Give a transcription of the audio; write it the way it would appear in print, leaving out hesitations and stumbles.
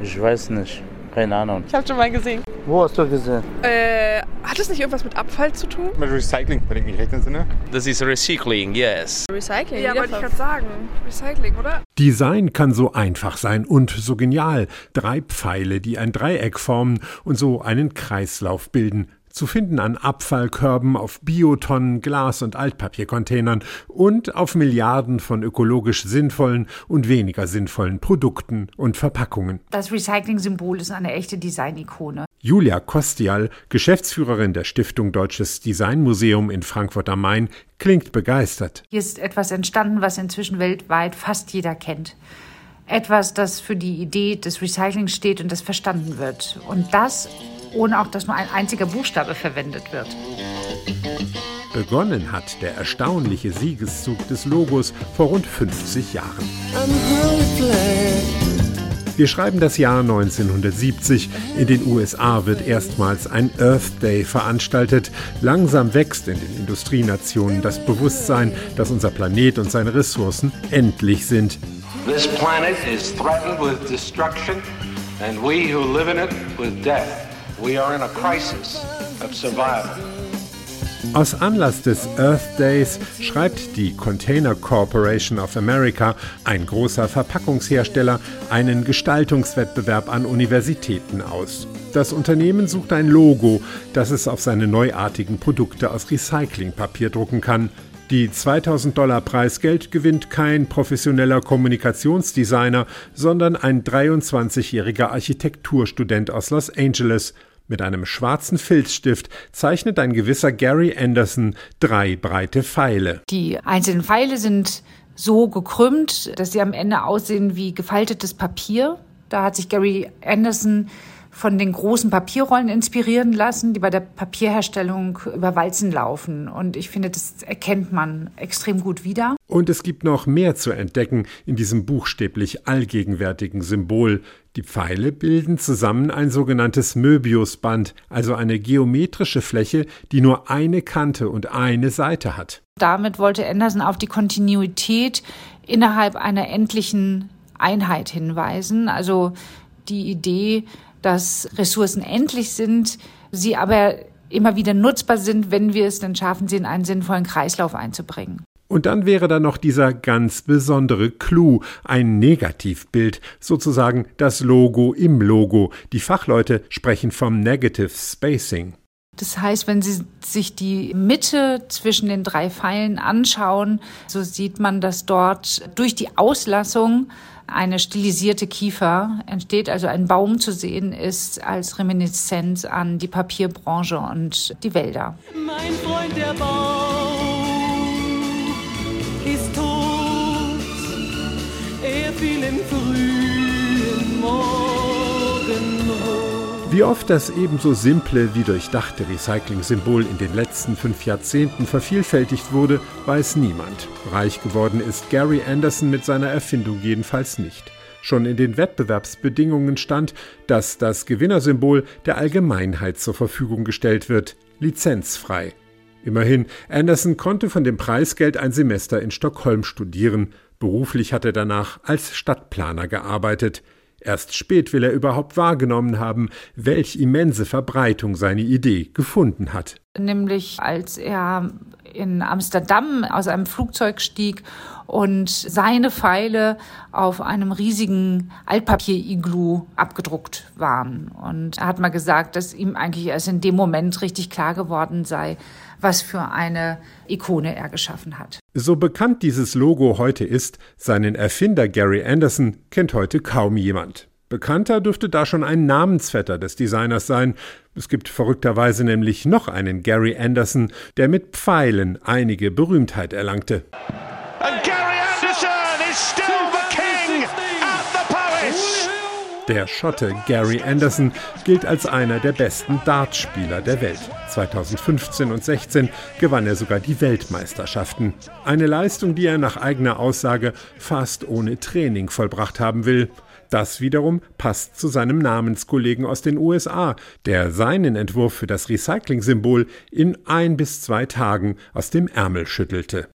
Ich weiß nicht. Keine Ahnung. Ich habe schon mal gesehen. Wo hast du gesehen? Hat es nicht irgendwas mit Abfall zu tun? Mit Recycling, wenn ich mich recht entsinne. Das ist Recycling, yes. Recycling? Ja, wollte ich gerade sagen. Recycling, oder? Design kann so einfach sein und so genial. 3 Pfeile, die ein Dreieck formen und so einen Kreislauf bilden. Zu finden an Abfallkörben, auf Biotonnen, Glas- und Altpapiercontainern und auf Milliarden von ökologisch sinnvollen und weniger sinnvollen Produkten und Verpackungen. Das Recycling-Symbol ist eine echte Design-Ikone. Julia Kostial, Geschäftsführerin der Stiftung Deutsches Designmuseum in Frankfurt am Main, klingt begeistert. Hier ist etwas entstanden, was inzwischen weltweit fast jeder kennt. Etwas, das für die Idee des Recyclings steht und das verstanden wird. Und das ohne auch, dass nur ein einziger Buchstabe verwendet wird. Begonnen hat der erstaunliche Siegeszug des Logos vor rund 50 Jahren. Wir schreiben das Jahr 1970. In den USA wird erstmals ein Earth Day veranstaltet. Langsam wächst in den Industrienationen das Bewusstsein, dass unser Planet und seine Ressourcen endlich sind. This planet is threatened with destruction and we who live in it with death. We are in a crisis of survival. Aus Anlass des Earth Days schreibt die Container Corporation of America, ein großer Verpackungshersteller, einen Gestaltungswettbewerb an Universitäten aus. Das Unternehmen sucht ein Logo, das es auf seine neuartigen Produkte aus Recyclingpapier drucken kann. Die $2.000 Preisgeld gewinnt kein professioneller Kommunikationsdesigner, sondern ein 23-jähriger Architekturstudent aus Los Angeles. Mit einem schwarzen Filzstift zeichnet ein gewisser Gary Anderson 3 breite Pfeile. Die einzelnen Pfeile sind so gekrümmt, dass sie am Ende aussehen wie gefaltetes Papier. Da hat sich Gary Anderson von den großen Papierrollen inspirieren lassen, die bei der Papierherstellung über Walzen laufen. Und ich finde, das erkennt man extrem gut wieder. Und es gibt noch mehr zu entdecken in diesem buchstäblich allgegenwärtigen Symbol. Die Pfeile bilden zusammen ein sogenanntes Möbiusband, also eine geometrische Fläche, die nur eine Kante und eine Seite hat. Damit wollte Anderson auf die Kontinuität innerhalb einer endlichen Einheit hinweisen. Also die Idee, dass Ressourcen endlich sind, sie aber immer wieder nutzbar sind, wenn wir es dann schaffen, sie in einen sinnvollen Kreislauf einzubringen. Und dann wäre da noch dieser ganz besondere Clou, ein Negativbild, sozusagen das Logo im Logo. Die Fachleute sprechen vom Negative Spacing. Das heißt, wenn Sie sich die Mitte zwischen den 3 Pfeilen anschauen, so sieht man, dass dort durch die Auslassung eine stilisierte Kiefer entsteht, also ein Baum zu sehen ist als Reminiszenz an die Papierbranche und die Wälder. Mein Freund der Baum ist tot, er fiel im frühen Morgenrot. Wie oft das ebenso simple wie durchdachte Recycling-Symbol in den letzten 5 Jahrzehnten vervielfältigt wurde, weiß niemand. Reich geworden ist Gary Anderson mit seiner Erfindung jedenfalls nicht. Schon in den Wettbewerbsbedingungen stand, dass das Gewinnersymbol der Allgemeinheit zur Verfügung gestellt wird, lizenzfrei. Immerhin, Anderson konnte von dem Preisgeld ein Semester in Stockholm studieren. Beruflich hat er danach als Stadtplaner gearbeitet. Erst spät will er überhaupt wahrgenommen haben, welch immense Verbreitung seine Idee gefunden hat. Nämlich als er in Amsterdam aus einem Flugzeug stieg und seine Pfeile auf einem riesigen Altpapier-Iglu abgedruckt waren. Und er hat mal gesagt, dass ihm eigentlich erst in dem Moment richtig klar geworden sei, was für eine Ikone er geschaffen hat. So bekannt dieses Logo heute ist, seinen Erfinder Gary Anderson kennt heute kaum jemand. Bekannter dürfte da schon ein Namensvetter des Designers sein. Es gibt verrückterweise nämlich noch einen Gary Anderson, der mit Pfeilen einige Berühmtheit erlangte. And Gary Anderson is still the king at the Palace. Der Schotte Gary Anderson gilt als einer der besten Dartspieler der Welt. 2015 und 2016 gewann er sogar die Weltmeisterschaften. Eine Leistung, die er nach eigener Aussage fast ohne Training vollbracht haben will. Das wiederum passt zu seinem Namenskollegen aus den USA, der seinen Entwurf für das Recycling-Symbol in 1 bis 2 Tagen aus dem Ärmel schüttelte.